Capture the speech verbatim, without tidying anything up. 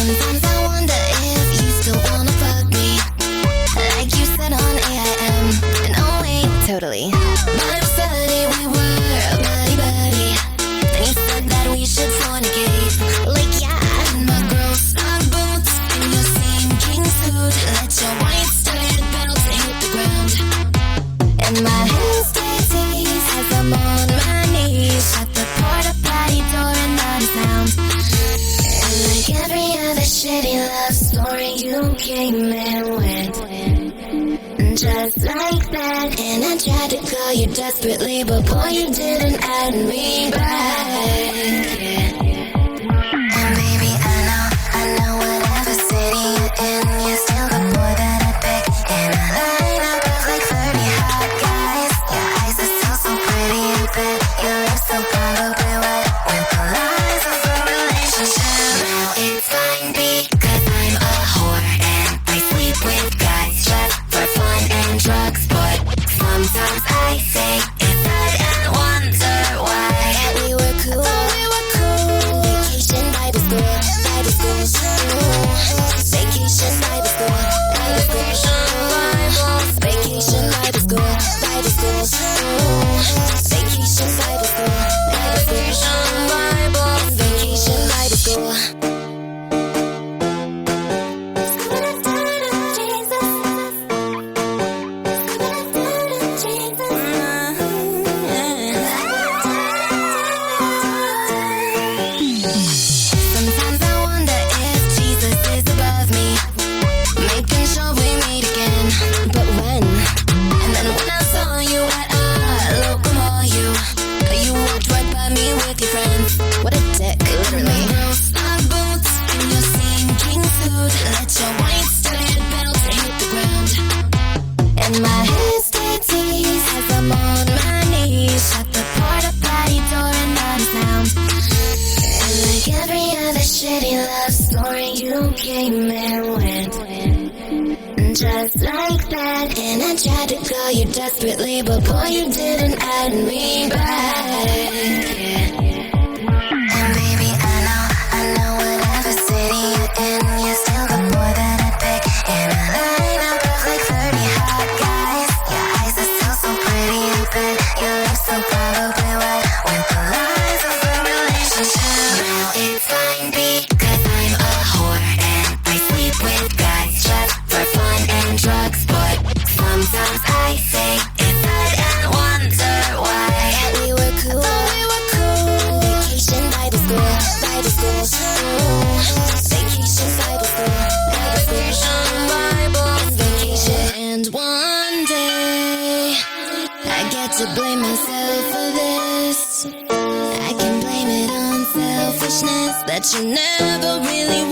Sometimes I wonder if you still wanna fuck me, like you said on A I M. And oh wait, totally. But I'm study we were buddy buddy. Then you said that we should fornicate. Like yeah, in my girl's snug boots, in your same king suit. Let your white studded belt hit the ground. And my hands stay teased as I'm on my knees. Shut the porta potty door and not a sound. And like every other shitty love story, you came and went. Just like that. And I tried to call you desperately, but boy, you didn't add me back. Yeah. And baby, I know, I know whatever city you're in, you're still the boy that I pick. And I line up of like thirty hot guys. Your eyes are still so pretty and fit. Your lips so probably wet with the lies of a relationship. Now it's fine because I'm a whore and I sleep with guys just for fun and drugs. But sometimes I think inside and wonder why. And we were cool, we were cool. Vacation, Bible school, Bible school, school. Vacation, Bible school, Bible school, Bible. Vacation, Bible school, Bible school, school. Vacation, Bible school, Bible school, Bible. Vacation, Bible school. Sometimes I wonder if Jesus is above me, making sure we meet again. But when? And then when I saw you at a local mall, you you walked right by me with your friends. What a dick, literally. Your snug boots in your same king suit. Let your white studded belt hit the ground. And my hands stay teased as I'm on my knees. Shut the porta potty door and not a sound. And like every other shitty love story, you came and went. Just like that. And I tried to call you desperately, but boy, you didn't add me back. Yeah. And baby, I know, I know whatever city you're in, you're still the boy that I pick. And I line up of like thirty hot guys. Your eyes are still so pretty and fit. Your lips so probably wet with the lies of a relationship. Now it's fine because I'm a whore and I sleep with guys just for fun and drugs. But sometimes I think inside and wonder why. And we were cool, we were cool. Vacation, Bible school, Bible school, school. Vacation, Bible school, Bible school, Bible. Vacation. And one day I get to blame myself for this. I can blame it on selfishness that you never really